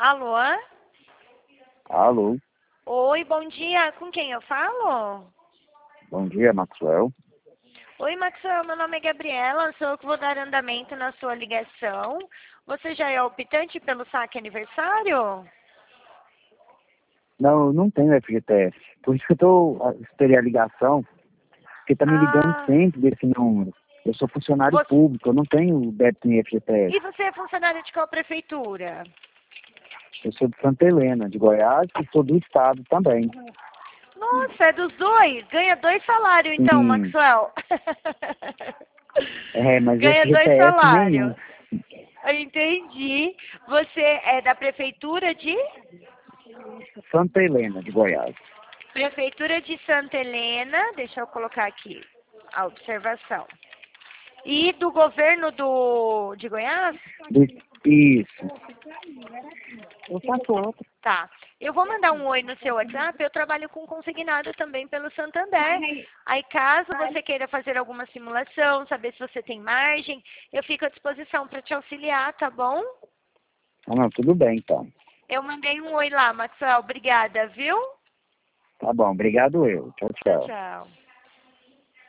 Alô? Alô, Oi, bom dia. Com quem eu falo? bom dia, Maxwell. Oi, Maxwell. Meu nome é Gabriela. Sou eu que vou dar andamento na sua ligação. Você já é optante pelo saque aniversário? Não, eu não tenho FGTS. Por isso que esperei a ligação, porque tá me ligando Ah, sempre desse número. Eu sou funcionário você... público, eu não tenho débito em FGTS. E você é funcionário de qual prefeitura? Eu sou de Santa Helena, de Goiás, e sou do estado também. Nossa, é dos dois? Ganha 2 salários então, Sim, Maxwell. mas Ganha 2 FGTS nenhum. salários. Eu entendi. Você é da prefeitura de? Santa Helena, de Goiás. Prefeitura de Santa Helena, deixa eu colocar aqui a observação. E do governo de Goiás? Isso. Eu faço outro. Tá. Eu vou mandar um oi no seu WhatsApp. Eu trabalho com consignado também pelo Santander. Aí, caso você queira fazer alguma simulação, saber se você tem margem, eu fico à disposição para te auxiliar, tá bom? Ah, não, tudo bem, então. Eu mandei um oi lá, Maxwell. Obrigada, viu? Tá bom, obrigado eu. Tchau, Tchau, tchau. tchau.